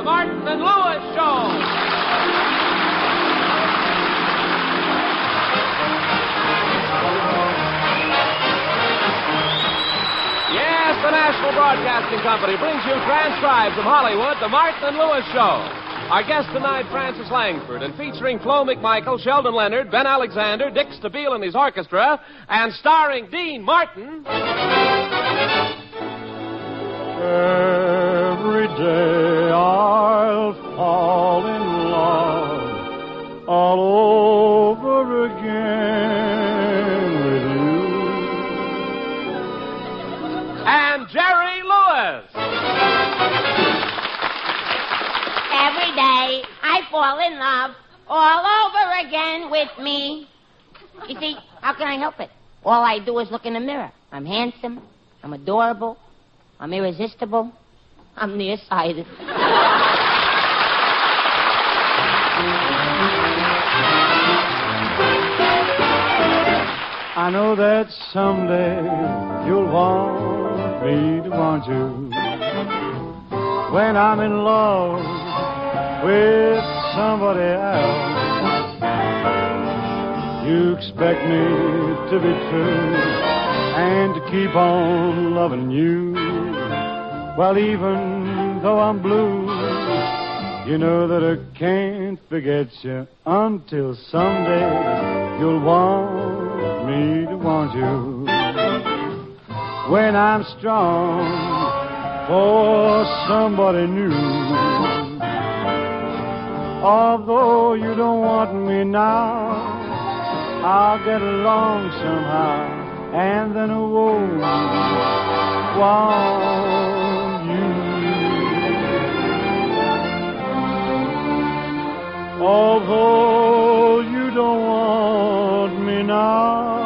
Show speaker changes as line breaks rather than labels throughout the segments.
Martin and Lewis Show. Yes, the National Broadcasting Company brings you transcribed from Hollywood, the Martin and Lewis Show. Our guest tonight, Francis Langford, and featuring Flo McMichael, Sheldon Leonard, Ben Alexander, Dick Stabile and his orchestra, and starring Dean Martin.
Every day I'll fall in love all over again with you.
And Jerry Lewis.
Every day I fall in love all over again with me. You see, how can I help it? All I do is look in the mirror. I'm handsome. I'm adorable. I'm irresistible. I'm nearsighted.
I know that someday you'll want me to want you. When I'm in love with somebody else, you expect me to be true and to keep on loving you. Well, even though I'm blue, you know that I can't forget you until someday you'll want me to want you. When I'm strong for somebody new, although you don't want me now, I'll get along somehow, and then I won't want you. Although you don't want me now,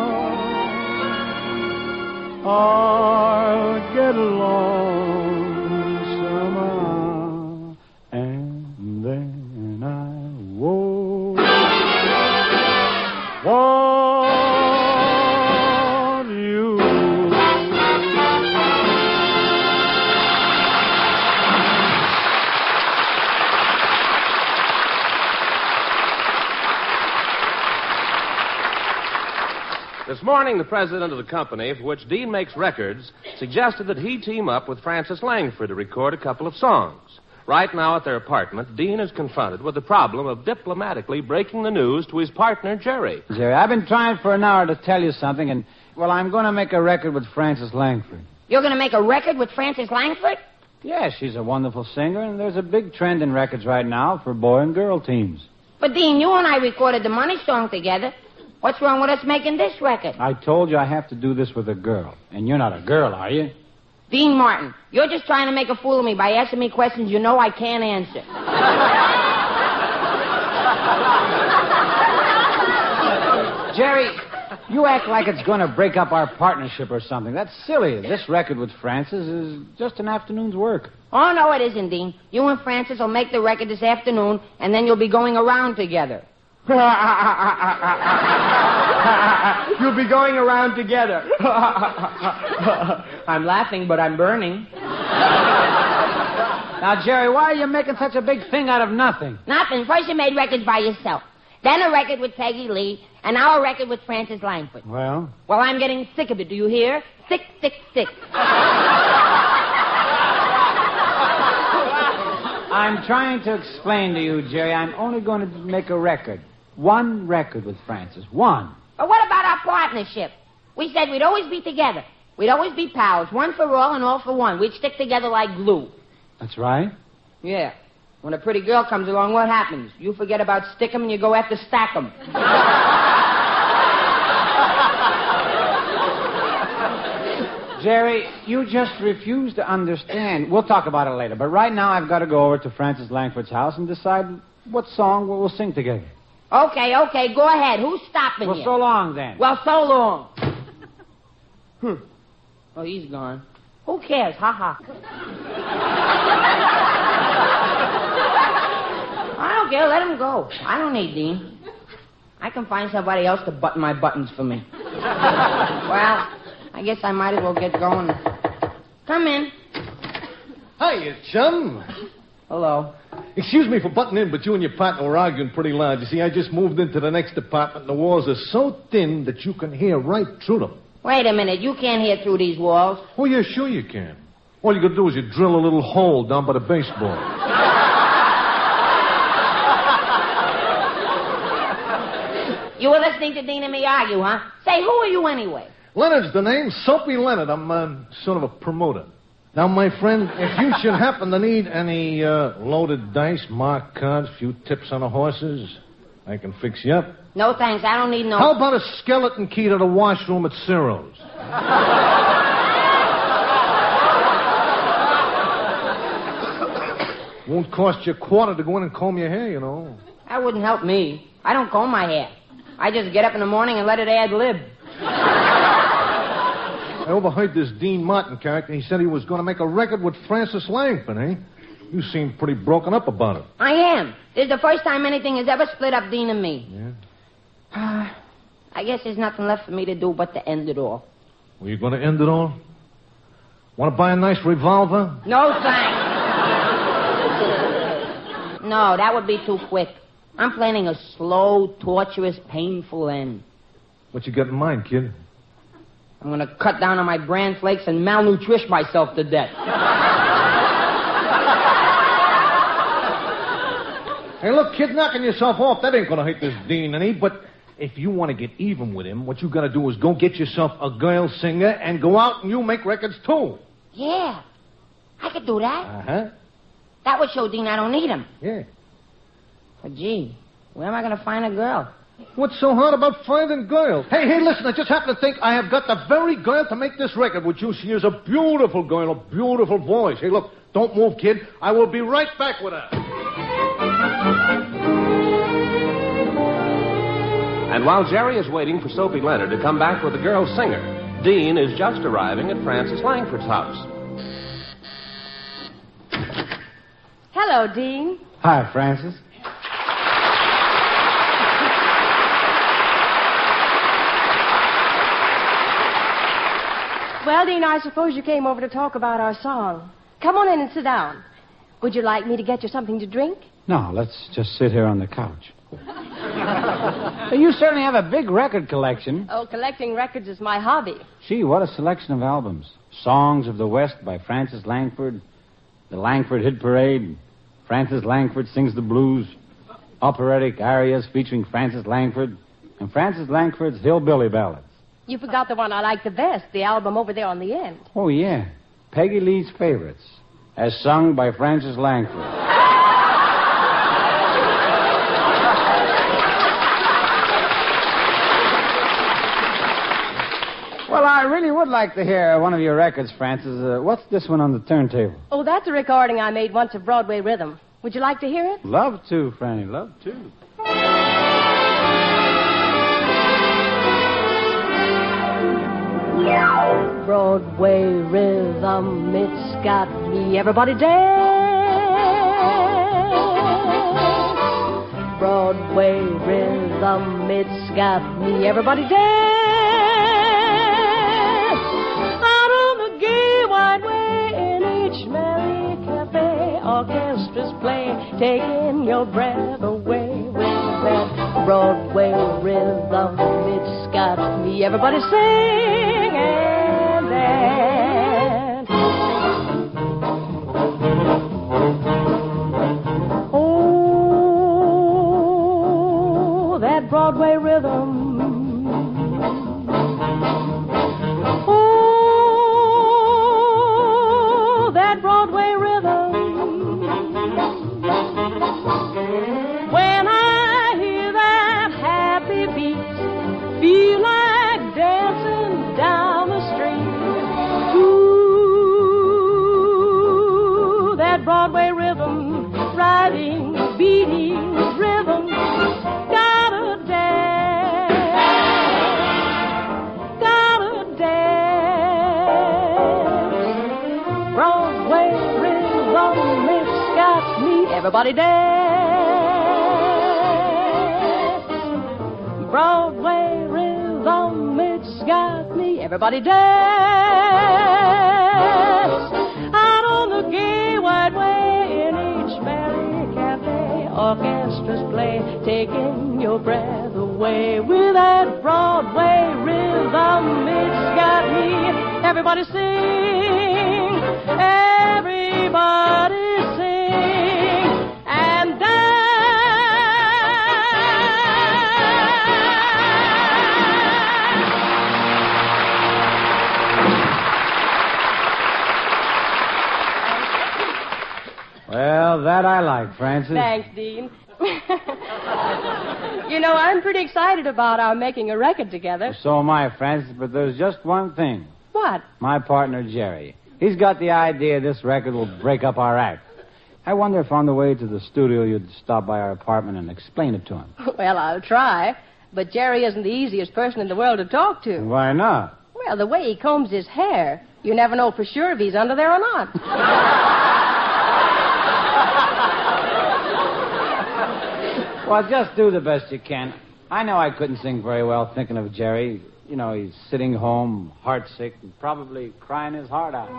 I'll get along somehow, and then I won't want you.
This morning, the president of the company for which Dean makes records suggested that he team up with Francis Langford to record a couple of songs. Right now at their apartment, Dean is confronted with the problem of diplomatically breaking the news to his partner, Jerry.
Jerry, I've been trying for an hour to tell you something, and, well, I'm going to make a record with Francis Langford.
You're going to make a record with Francis Langford?
Yeah, she's a wonderful singer, and there's a big trend in records right now for boy and girl teams.
But, Dean, you and I recorded the Money song together. What's wrong with us making this record?
I told you I have to do this with a girl. And you're not a girl, are you?
Dean Martin, you're just trying to make a fool of me by asking me questions you know I can't answer.
Jerry, you act like it's going to break up our partnership or something. That's silly. This record with Francis is just an afternoon's work.
Oh, no, it isn't, Dean. You and Francis will make the record this afternoon, and then you'll be going around together.
You'll be going around together. I'm laughing, but I'm burning.
Now, Jerry, why are you making such a big thing out of nothing?
Nothing. First you made records by yourself. Then a record with Peggy Lee, and now a record with Francis Langford.
Well?
Well, I'm getting sick of it, do you hear? Sick, sick, sick.
I'm trying to explain to you, Jerry, I'm only going to make a record. One record with Francis. One.
But what about our partnership? We said we'd always be together. We'd always be pals, one for all and all for one. We'd stick together like glue.
That's right.
Yeah. When a pretty girl comes along, what happens? You forget about stick 'em and you go after stack 'em.
Jerry, you just refuse to understand. We'll talk about it later, but right now I've got to go over to Francis Langford's house and decide what song we'll sing together.
Okay, go ahead. Who's stopping you?
Well, so long, then.
Well, so long. Oh, he's gone. Who cares? Ha ha. I don't care. Let him go. I don't need Dean. I can find somebody else to button my buttons for me. Well, I guess I might as well get going. Come in.
Hiya, chum.
Hello.
Excuse me for butting in, but you and your partner were arguing pretty loud. You see, I just moved into the next apartment, and the walls are so thin that you can hear right through them.
Wait a minute. You can't hear through these walls.
Oh, yeah, sure you can. All you gotta do is you drill a little hole down by the baseball.
You were listening to Dean and me argue, huh? Say, who are you anyway?
Leonard's the name. Soapy Leonard. I'm sort of a promoter. Now, my friend, if you should happen to need any loaded dice, marked cards, few tips on the horses, I can fix you up.
No, thanks. I don't need no...
How about a skeleton key to the washroom at Ciro's? Won't cost you a quarter to go in and comb your hair, you know.
That wouldn't help me. I don't comb my hair. I just get up in the morning and let it ad lib.
I overheard this Dean Martin character. He said he was going to make a record with Francis Langford, eh? You seem pretty broken up about it.
I am. This is the first time anything has ever split up Dean and me.
Yeah?
I guess there's nothing left for me to do but to end it all.
Well, you going to end it all? Want to buy a nice revolver?
No, thanks. No, that would be too quick. I'm planning a slow, torturous, painful end.
What you got in mind, kid?
I'm going to cut down on my bran flakes and malnutrish myself to death.
Hey, look, kid, knocking yourself off, that ain't going to hurt this Dean any, but if you want to get even with him, what you got to do is go get yourself a girl singer and go out and you make records, too.
Yeah, I could do that.
Uh-huh.
That would show Dean I don't need him.
Yeah.
But, gee, where am I going to find a girl?
What's so hard about finding girls? Hey, listen, I just happen to think I have got the very girl to make this record with you. She is a beautiful girl, a beautiful voice. Hey, look, don't move, kid. I will be right back with her.
And while Jerry is waiting for Soapy Leonard to come back with the girl singer, Dean is just arriving at Francis Langford's house.
Hello, Dean.
Hi, Francis.
Well, Dean, I suppose you came over to talk about our song. Come on in and sit down. Would you like me to get you something to drink?
No, let's just sit here on the couch. You certainly have a big record collection.
Oh, collecting records is my hobby.
Gee, what a selection of albums. Songs of the West by Francis Langford, The Langford Hit Parade, Francis Langford Sings the Blues, operatic arias featuring Francis Langford, and Francis Langford's Hillbilly Ballads.
You forgot the one I like the best, the album over there on the end.
Oh, yeah. Peggy Lee's Favorites, as sung by Francis Langford. Well, I really would like to hear one of your records, Francis. What's this one on the turntable?
Oh, that's a recording I made once of Broadway Rhythm. Would you like to hear it?
Love to, Franny, love to.
Broadway Rhythm, it's got me. Everybody dance. Broadway Rhythm, it's got me. Everybody dance. Out on the gay wide way in each merry cafe, orchestras play, taking your breath away with that Broadway Rhythm. It's got me. Everybody sing and dance. Oh, that Broadway rhythm. Oh, that Broadway rhythm. When I hear that happy beat, feel like dancing down the street. Ooh, that Broadway rhythm, riding, beating rhythm, gotta dance, gotta dance. Broadway rhythm, it's got me. Everybody dance. Broadway rhythm, it's got me. Everybody dance. Out on the gay wide way in each merry cafe. taking your breath away with that Broadway rhythm. It's got me. Everybody sing, everybody sing, and dance.
Well, that I like, Francis.
Thanks, Dean. You know, I'm pretty excited about our making a record together.
So am I, Francis, but there's just one thing.
What?
My partner, Jerry. He's got the idea this record will break up our act. I wonder if on the way to the studio you'd stop by our apartment and explain it to him.
Well, I'll try. But Jerry isn't the easiest person in the world to talk to.
Why not?
Well, the way he combs his hair, you never know for sure if he's under there or not.
Well, just do the best you can. I know I couldn't sing very well thinking of Jerry. You know, he's sitting home, heartsick, and probably crying his heart out.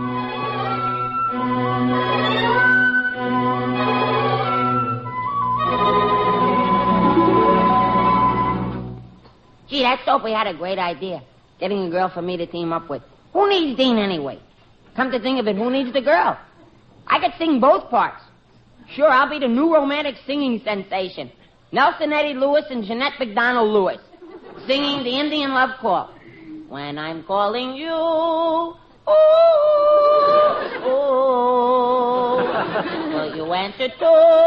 Gee, that Soapy had a great idea. Getting a girl for me to team up with. Who needs Dean anyway? Come to think of it, who needs the girl? I could sing both parts. Sure, I'll be the new romantic singing sensation. Nelson Eddie Lewis and Jeanette McDonald Lewis. Singing the Indian love call. When I'm calling you, ooh, ooh, will you answer too?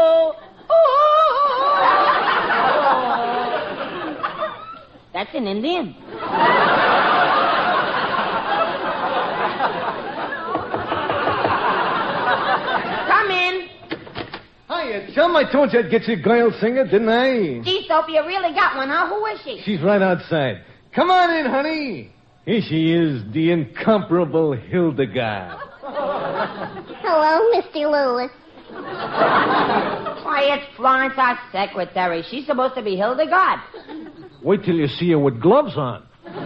Ooh, that's an Indian. Come in.
Hiya, chum. I told you I'd get you a girl singer, didn't I?
Gee, Soapy, you really got one, huh? Who is she?
She's right outside. Come on in, honey. Here she is, the incomparable Hildegard.
Hello, Mr. Lewis.
Why, it's Florence, our secretary. She's supposed to be Hildegard.
Wait till you see her with gloves on.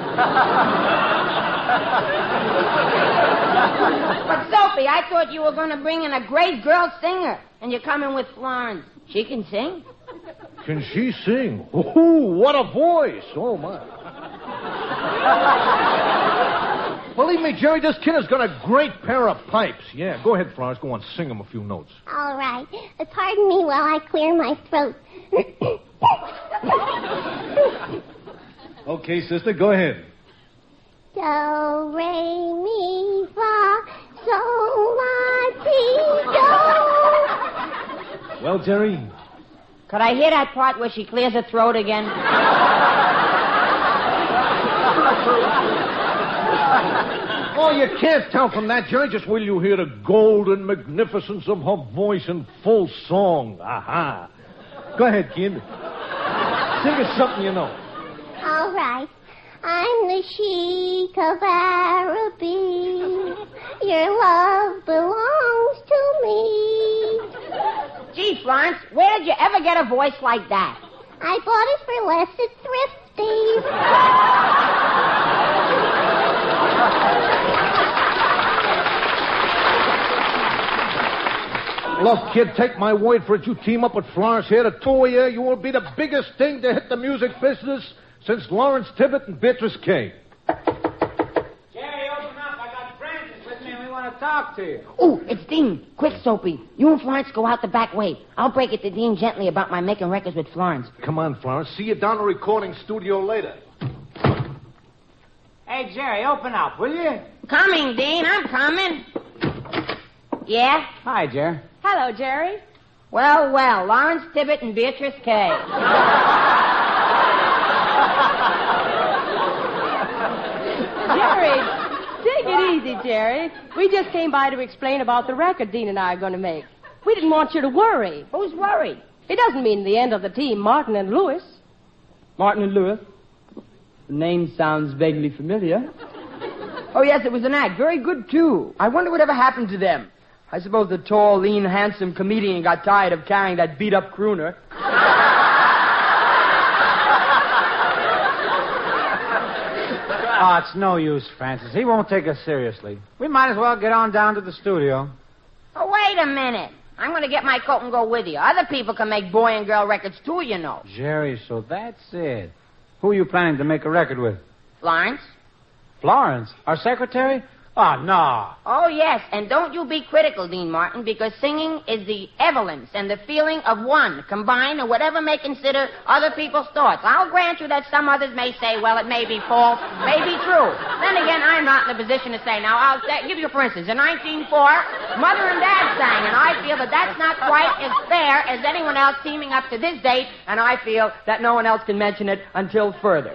But, Soapy, I thought you were going to bring in a great girl singer, and you're coming with Florence. She can sing?
Can she sing? Ooh, what a voice. Oh, my. Believe me, Jerry, this kid has got a great pair of pipes. Yeah, go ahead, Florence. Go on, sing him a few notes.
All right. Pardon me while I clear my throat.
Okay, sister, go ahead.
Do, re, mi, fa, sol, la, si, do.
Well, Jerry?
Could I hear that part where she clears her throat again?
Oh, you can't tell from that, Jerry. Just will you hear the golden magnificence of her voice in full song. Aha. Go ahead, kid. Sing us something you know.
All right. I'm the Sheik of Araby. Your love belongs to me.
Gee, Florence, where did you ever get a voice like that?
I bought it for less at Thrifty's.
Look, kid, take my word for it. You team up with Florence here, the two of you will be the biggest thing to hit the music business since Lawrence Tibbett and Beatrice Kay.
Jerry, open up. I got Francis with me and we want to talk to you.
Oh, it's Dean. Quick, Soapy. You and Florence go out the back way. I'll break it to Dean gently about my making records with Florence.
Come on, Florence. See you down the recording studio later.
Hey, Jerry, open up, will you?
Coming, Dean. I'm coming. Yeah?
Hi, Jerry.
Hello, Jerry.
Well, Lawrence Tibbett and Beatrice Kay.
Jerry, take it easy, Jerry. We just came by to explain about the record Dean and I are going to make. We didn't want you to worry.
Who's worried?
It doesn't mean the end of the team, Martin and Lewis.
Martin and Lewis. The name sounds vaguely familiar. Oh, yes, it was an act. Very good, too. I wonder whatever happened to them. I suppose the tall, lean, handsome comedian got tired of carrying that beat-up crooner.
Oh, it's no use, Francis. He won't take us seriously. We might as well get on down to the studio.
Oh, wait a minute. I'm going to get my coat and go with you. Other people can make boy and girl records, too, you know.
Jerry, so that's it. Who are you planning to make a record with?
Florence?
Florence? Our secretary? Oh, no.
Oh, yes, and don't you be critical, Dean Martin, because singing is the evolence and the feeling of one, combined, or whatever may consider other people's thoughts. I'll grant you that some others may say, well, it may be false, may be true. Then again, I'm not in a position to say. Now, I'll give you, for instance, in 1904, Mother and Dad sang, and I feel that that's not quite as fair as anyone else teaming up to this date,
And I feel that no one else can mention it until further.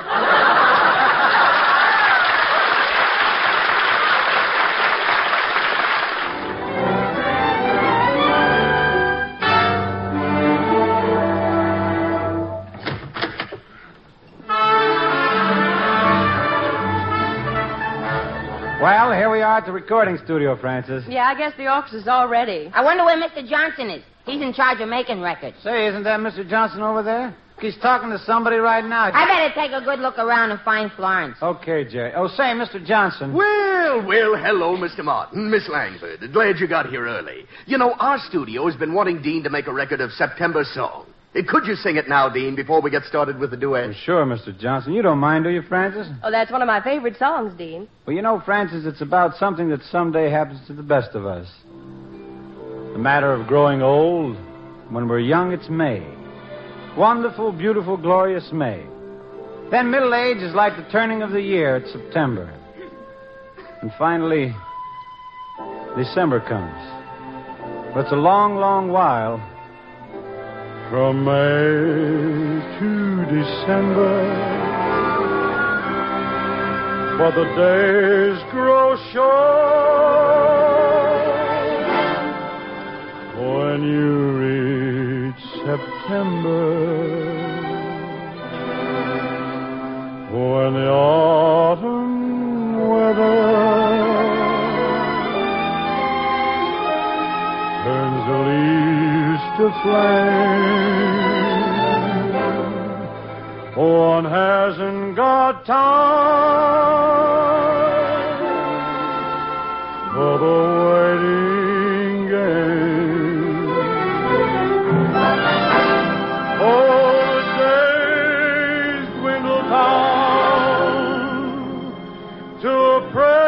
Well, here we are at the recording studio, Francis.
Yeah, I guess the orchestra's all ready.
I wonder where Mr. Johnson is. He's in charge of making records.
Say, isn't that Mr. Johnson over there? He's talking to somebody right now.
I better take a good look around and find Florence.
Okay, Jerry. Oh, say, Mr. Johnson.
Well, hello, Mr. Martin. Miss Langford. Glad you got here early. You know, our studio has been wanting Dean to make a record of September song. Could you sing it now, Dean, before we get started with the duet?
Well, sure, Mr. Johnson. You don't mind, do you, Francis?
Oh, that's one of my favorite songs, Dean.
Well, you know, Francis, it's about something that someday happens to the best of us. The matter of growing old. When we're young, it's May. Wonderful, beautiful, glorious May. Then middle age is like the turning of the year. It's September. And finally, December comes. But it's a long, long while.
From May to December, for the days grow short. When you reach September, when the autumn weather turns the leaves to flame, one hasn't got time for the waiting game. Oh, the days dwindle down to a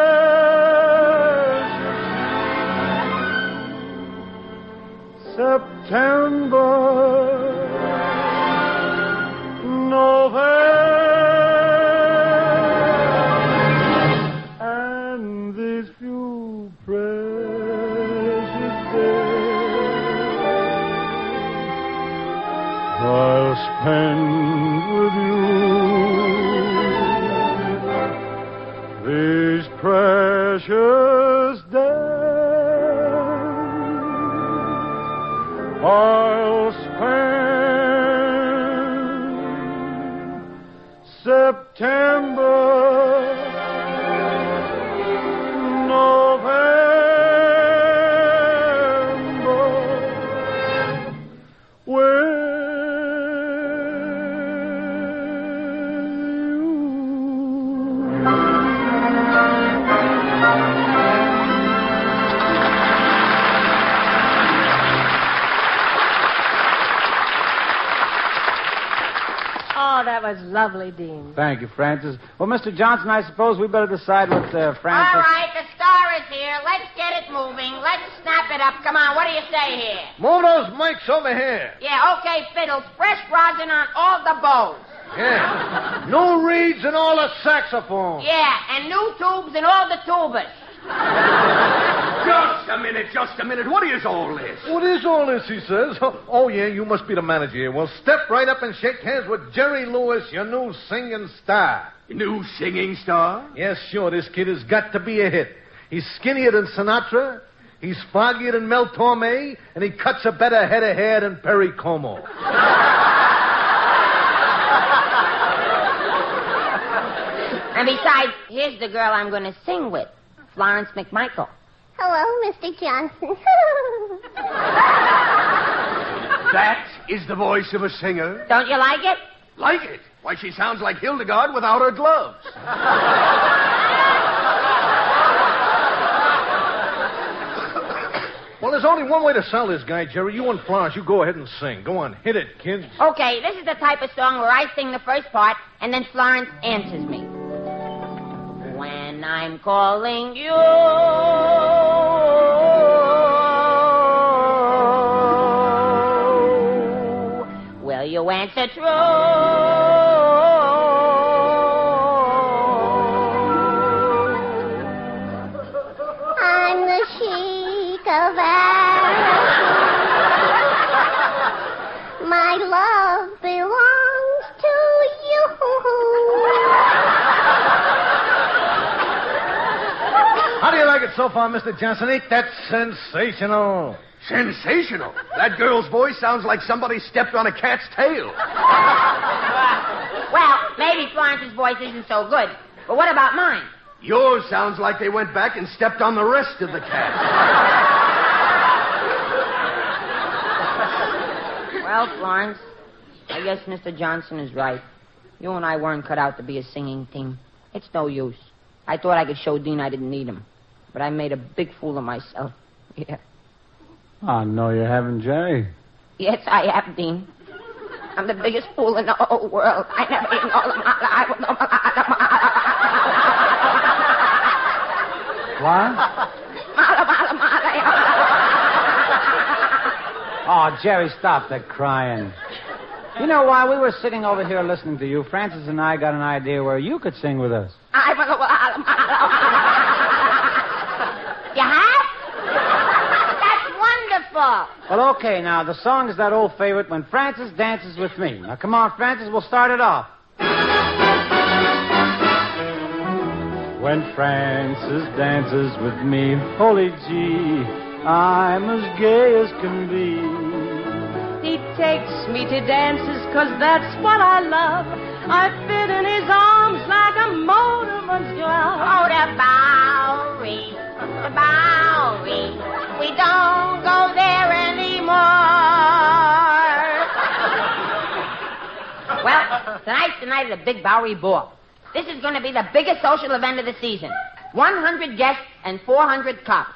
precious September, November, and these few precious days I'll spend with you. These precious days I'll spend. September, November, with
Oh, that was lovely, Dean.
Thank you, Francis. Well, Mr. Johnson, I suppose we better decide what Francis...
All right, the star is here. Let's get it moving. Let's snap it up. Come on, what do you say here?
Move those mics over here.
Yeah, okay, fiddles. Fresh rosin on all the bows.
Yeah. New reeds and all the saxophones.
Yeah, and new tubes and all the tubas.
Just a minute. What is all this?
What is all this, he says? Oh, yeah, you must be the manager here. Well, step right up and shake hands with Jerry Lewis, your new singing star.
New singing star?
Yes, sure, this kid has got to be a hit. He's skinnier than Sinatra, he's foggier than Mel Torme, and he cuts a better head of hair than Perry Como.
And besides, here's the girl I'm going to sing with, Florence McMichael.
Hello, Mr. Johnson.
That is the voice of a singer?
Don't you like it?
Like it? Why, she sounds like Hildegard without her gloves.
Well, there's only one way to sell this guy, Jerry. You and Florence, you go ahead and sing. Go on, hit it, kid.
Okay, this is the type of song where I sing the first part, and then Florence answers me. When I'm calling you, will you answer true?
I'm the chic of Araby. My love belongs to you.
How do you like it so far, Mr. Johnson? Ain't that sensational?
Sensational. That girl's voice sounds like somebody stepped on a cat's tail.
Well, maybe Florence's voice isn't so good, but what about mine?
Yours sounds like they went back and stepped on the rest of the cat.
Well, Florence, I guess Mr. Johnson is right. You and I weren't cut out to be a singing team. It's no use. I thought I could show Dean I didn't need him, but I made a big fool of myself. Yeah.
Oh, no, you haven't, Jerry.
Yes, I have, Dean. I'm the biggest fool in the whole world. I never even know them.
What? Oh, Jerry, stop that crying. You know, while we were sitting over here listening to you, Francis and I got an idea where you could sing with us.
You have? That's wonderful.
Well, okay, now, the song is that old favorite, When Francis Dances With Me. Now, come on, Francis, we'll start it off. When Francis dances with me, holy gee, I'm as gay as can be.
He takes me to dances 'cause that's what I love. I fit in his arms like a motorman's glove.
Oh, the Bowery, the Bowery. We don't go there anymore. Well, tonight's the night of the Big Bowery Ball. This is going to be the biggest social event of the season. 100 guests and 400 cops.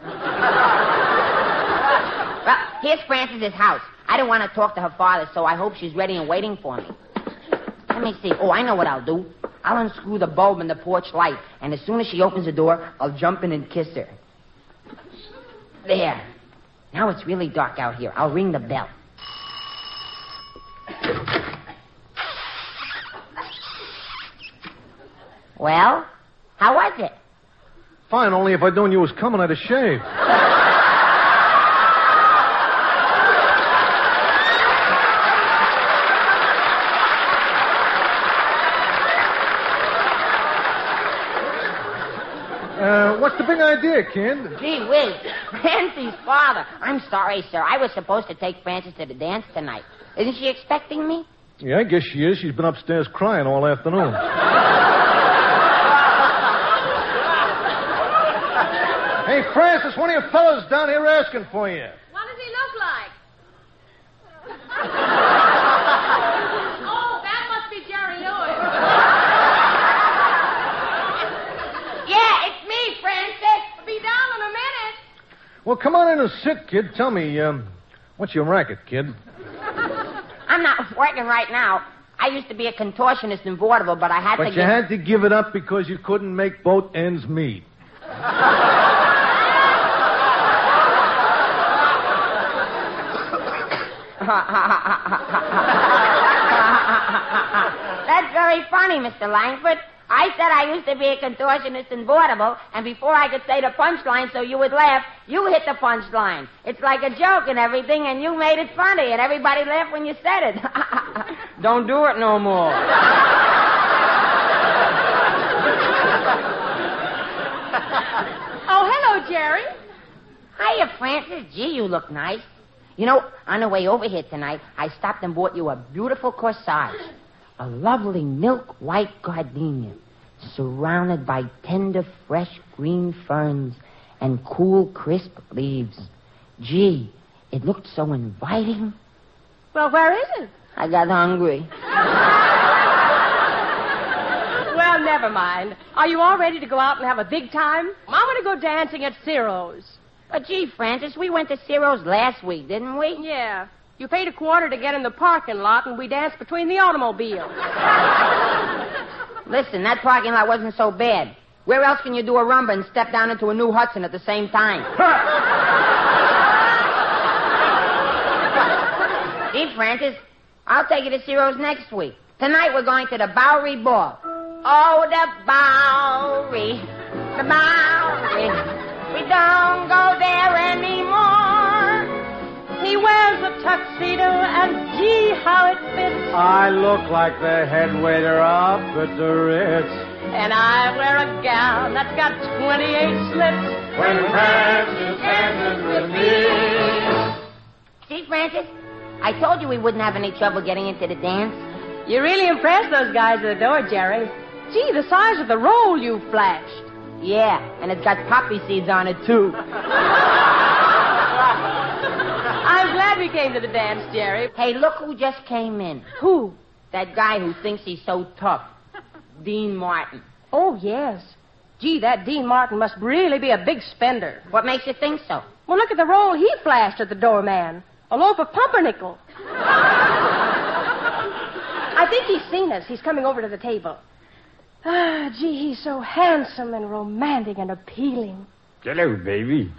Well, here's Francis's house. I don't want to talk to her father, so I hope she's ready and waiting for me. Let me see. Oh, I know what I'll do. I'll unscrew the bulb in the porch light, and as soon as she opens the door, I'll jump in and kiss her. There. Now it's really dark out here. I'll ring the bell. Well, how was it?
Fine, only if I'd known you was coming, I'd have shaved. What's the big idea, kid?
Gee whiz, Francie's father. I'm sorry, sir. I was supposed to take Frances to the dance tonight. Isn't she expecting me?
Yeah, I guess she is. She's been upstairs crying all afternoon. Hey, Francis, one of your fellas down here asking for you.
What does he look like? Oh, that must be Jerry Lewis.
Yeah, it's me, Francis.
I'll be down in a minute.
Well, come on in and sit, kid. Tell me, what's your racket, kid?
I'm not working right now. I used to be a contortionist in vaudeville, but I had to
But you had to give it up because you couldn't make both ends meet.
That's very funny, Mr. Langford. I said I used to be a contortionist in vaudeville, and before I could say the punchline so you would laugh, you hit the punchline. It's like a joke and everything, and you made it funny, and everybody laughed when you said it.
Don't do it no more.
Oh, hello, Jerry.
Hiya, Francis. Gee, you look nice. You know, on the way over here tonight, I stopped and bought you a beautiful corsage. A lovely milk white gardenia, surrounded by tender, fresh green ferns and cool, crisp leaves. Gee, it looked so inviting.
Well, where is it?
I got hungry.
Well, never mind. Are you all ready to go out and have a big time? I want to go dancing at Ciro's.
But gee, Francis, we went to Ciro's last week, didn't we?
Yeah. You paid a quarter to get in the parking lot, and we danced between the automobiles.
Listen, that parking lot wasn't so bad. Where else can you do a rumba and step down into a new Hudson at the same time? Gee, Francis, I'll take you to Ciro's next week. Tonight we're going to the Bowery Ball. Oh, the Bowery, the Bowery. We don't go there anymore.
He wears a tuxedo, and gee, how it fits.
I look like the head waiter up at the Ritz.
And I wear a gown that's got 28 slits.
When Francis dances with me.
See, Francis? I told you we wouldn't have any trouble getting into the dance.
You really impressed those guys at the door, Jerry. Gee, the size of the roll you flashed.
Yeah, and it's got poppy seeds on it, too.
I'm glad we came to the dance, Jerry.
Hey, look who just came in.
Who?
That guy who thinks he's so tough. Dean Martin.
Oh, yes. Gee, that Dean Martin must really be a big spender.
What makes you think so?
Well, look at the roll he flashed at the doorman. A loaf of pumpernickel. I think he's seen us. He's coming over to the table. Ah, gee, he's so handsome and romantic and appealing.
Hello, baby.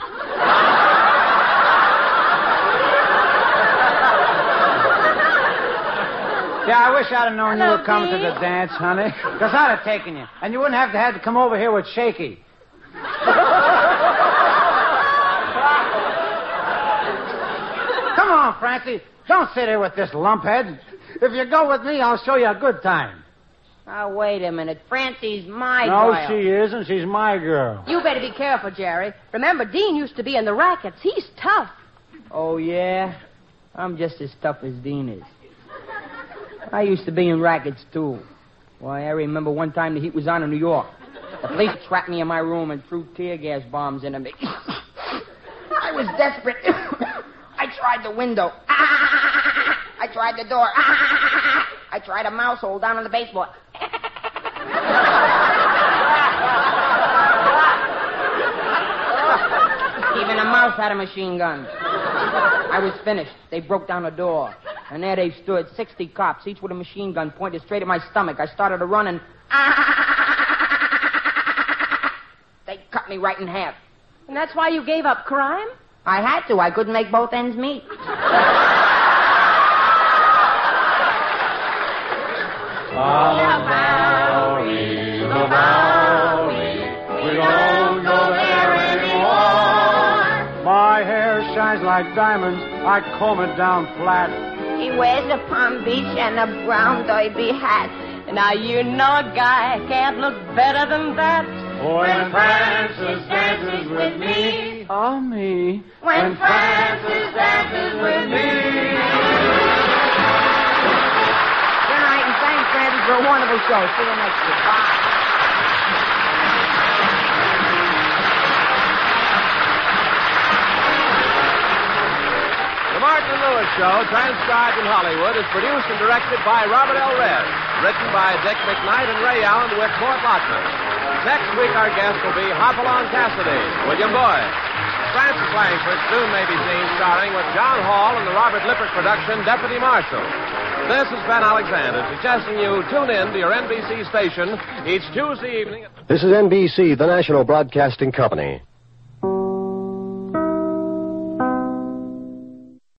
Yeah, I wish I'd have known you were coming to the dance, honey. Because I'd have taken you. And you wouldn't have to come over here with Shaky. Come on, Francie. Don't sit here with this lumphead. If you go with me, I'll show you a good time.
Oh, wait a minute. Francie's my
No,
girl.
she isn't. She's my girl.
You better be careful, Jerry. Remember, Dean used to be in the rackets. He's tough.
Oh, yeah? I'm just as tough as Dean is. I used to be in rackets, too. Why, I remember one time the heat was on in New York. The police trapped me in my room and threw tear gas bombs into me. I was desperate. I tried the window. I tried the door. I tried a mouse hole down on the baseboard. Even a mouse had a machine gun. I was finished. They broke down the door. And there they stood, 60 cops, each with a machine gun pointed straight at my stomach. I started to run and... They cut me right in half.
And that's why you gave up crime?
I had to. I couldn't make both ends meet.
The Bowery, we don't go there anymore. My hair shines like diamonds. I comb it down flat.
He wears a Palm Beach and a brown derby hat.
Now you know a guy can't look better than that.
When Francis dances with me.
Oh, me.
When Francis dances with me. Good night, and thanks, Francis, for a wonderful show. See you next week. Bye.
The Martin and Lewis Show, transcribed in Hollywood, is produced and directed by Robert L. Redd. Written by Dick McKnight and Ray Allen with Mort Lockman. Next week, our guest will be Hopalong Cassidy, William Boyd. Francis Langford soon may be seen starring with John Hall in the Robert Lippert production, Deputy Marshal. This is Ben Alexander suggesting you tune in to your NBC station each Tuesday evening.
This is NBC, the national broadcasting company.